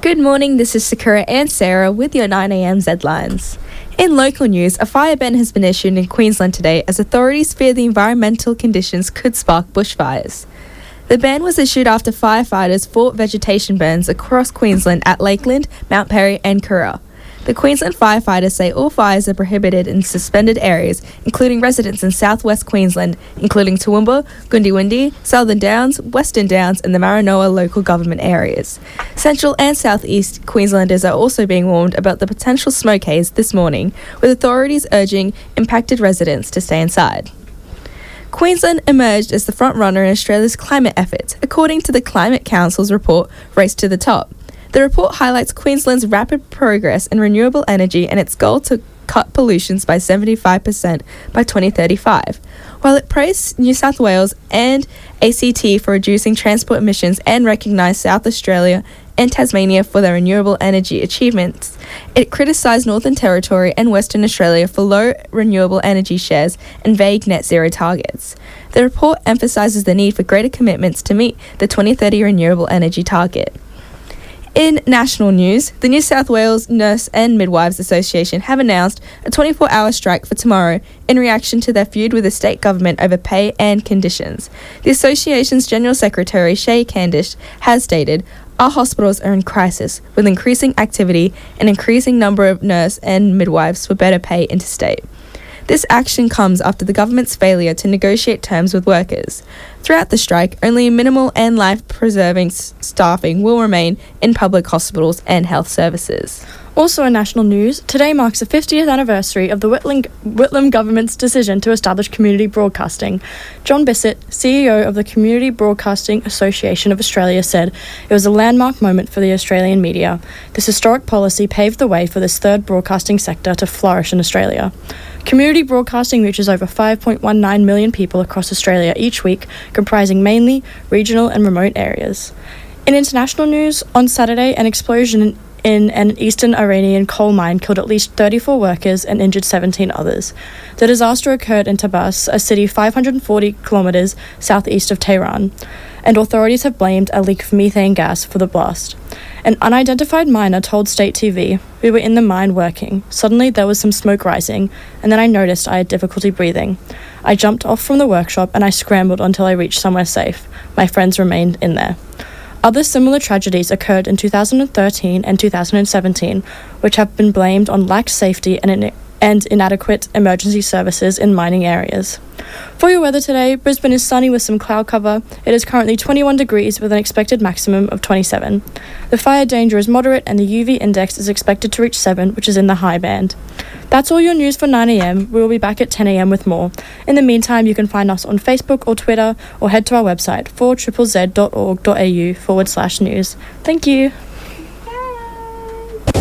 Good morning, this is Sakura and Sarah with your 9am Zlines. In local news, a fire ban has been issued in Queensland today as authorities fear the environmental conditions could spark bushfires. The ban was issued after firefighters fought vegetation burns across Queensland at Lakeland, Mount Perry and Curra. The Queensland firefighters say all fires are prohibited in suspended areas, including residents in southwest Queensland, including Toowoomba, Goondiwindi, Southern Downs, Western Downs and the Maranoa local government areas. Central and southeast Queenslanders are also being warned about the potential smoke haze this morning, with authorities urging impacted residents to stay inside. Queensland emerged as the front runner in Australia's climate efforts, according to the Climate Council's report, Race to the Top. The report highlights Queensland's rapid progress in renewable energy and its goal to cut pollutions by 75% by 2035. While it praised New South Wales and ACT for reducing transport emissions and recognised South Australia and Tasmania for their renewable energy achievements, it criticised Northern Territory and Western Australia for low renewable energy shares and vague net zero targets. The report emphasises the need for greater commitments to meet the 2030 renewable energy target. In national news, the New South Wales Nurse and Midwives Association have announced a 24-hour strike for tomorrow in reaction to their feud with the state government over pay and conditions. The association's General Secretary, Shay Candish, has stated, "Our hospitals are in crisis, with increasing activity and increasing number of nurse and midwives for better pay interstate." This action comes after the government's failure to negotiate terms with workers. Throughout the strike, only minimal and life-preserving staffing will remain in public hospitals and health services. Also in national news, today marks the 50th anniversary of the Whitlam government's decision to establish community broadcasting. John Bissett, CEO of the Community Broadcasting Association of Australia, said it was a landmark moment for the Australian media. This historic policy paved the way for this third broadcasting sector to flourish in Australia. Community broadcasting reaches over 5.19 million people across Australia each week, comprising mainly regional and remote areas. In international news, on Saturday, an explosion in an eastern Iranian coal mine killed at least 34 workers and injured 17 others. The disaster occurred in Tabas, a city 540 kilometres southeast of Tehran, and authorities have blamed a leak of methane gas for the blast. An unidentified miner told State TV, "We were in the mine working. Suddenly there was some smoke rising, and then I noticed I had difficulty breathing. I jumped off from the workshop and I scrambled until I reached somewhere safe. My friends remained in there." Other similar tragedies occurred in 2013 and 2017, which have been blamed on lax safety and inadequate emergency services in mining areas. For your weather today, Brisbane is sunny with some cloud cover. It is currently 21 degrees with an expected maximum of 27. The fire danger is moderate and the UV index is expected to reach 7, which is in the high band. That's all your news for 9am. We will be back at 10am with more. In the meantime, you can find us on Facebook or Twitter or head to our website 4ZZZ.org.au/news. Thank you.